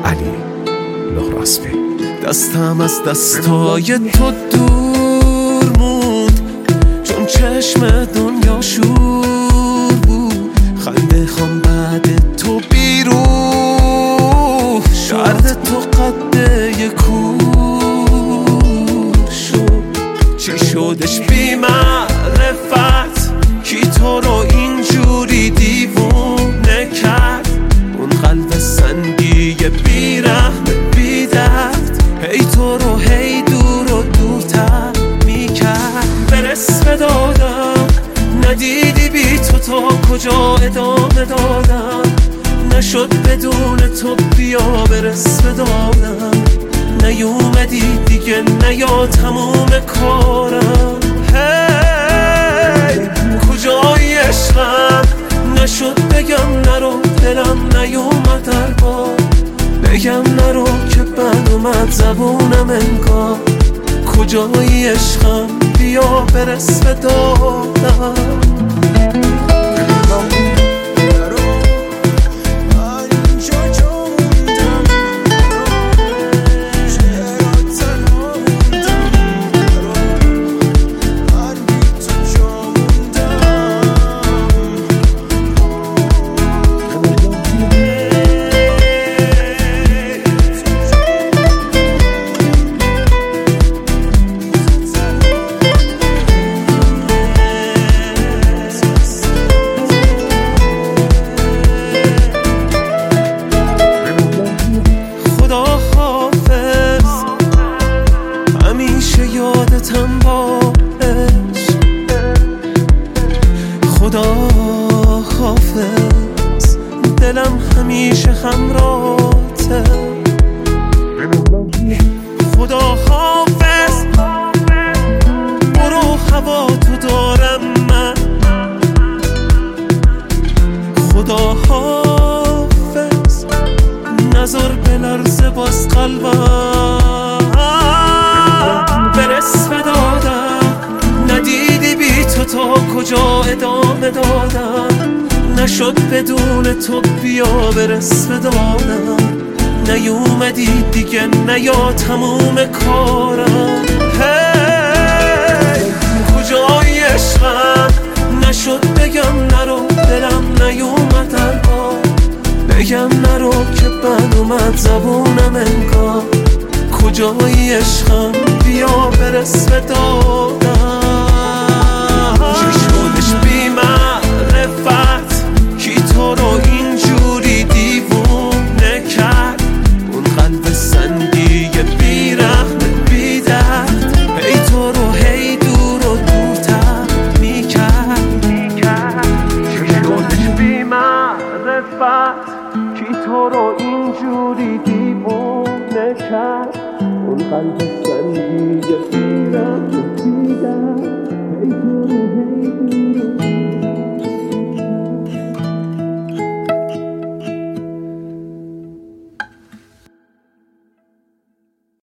علی لهراسبی. دستم از دستای تو دور موند، چون چشم دنیا شور بود. خنده خام بعد تو بیروح شد، درد تو قده کور شد. چی شدش بی معرفت کی تو رو اینجوری دیوونه کرد؟ اون قلب سنگی بی رحم بی درد هی تو رو هی دور و دورتر میکرد. برس به دادم ندیدی بی تو کجا ادامه دادم. نشد بدون تو بیا برس به دادم. نیومدی دیگه نیا تموم کارم. هی کجای عشقم؟ نشد بگم نرو، دلم نیومد در بار بگم نرو که بد اومد زبونم انگار. کجای عشقم؟ بیا برس به دادم. یادتم با عشق، خدا حافظ. دلم همیشه همراهته، خدا حافظ. برو هوا تو دارم من، خدا حافظ. نظر بلرزه باز قلبم. برس به دادم ندیدی بی تو کجا ادامه دادم. نشد بدون تو بیا برس به دادم. نیومدی دیگه نیا تموم کارم. هی کجای عشقم؟ نشد بگم نرو، دلم نیومد در بار بگم نرو که بد اومد زبونم انگار. کجای عشقم؟ بیا برس به دادم. چی شدش بی معرفت کی تو رو اینجوری دیوونه کرد؟ اون قلب سنگی بی رحم بی درد هی تو رو هی دور و دورتر میکرد. چی شدش بی معرفت کی تو رو اینجوری دیوونه کرد؟ اون قلب سنگی بی رحم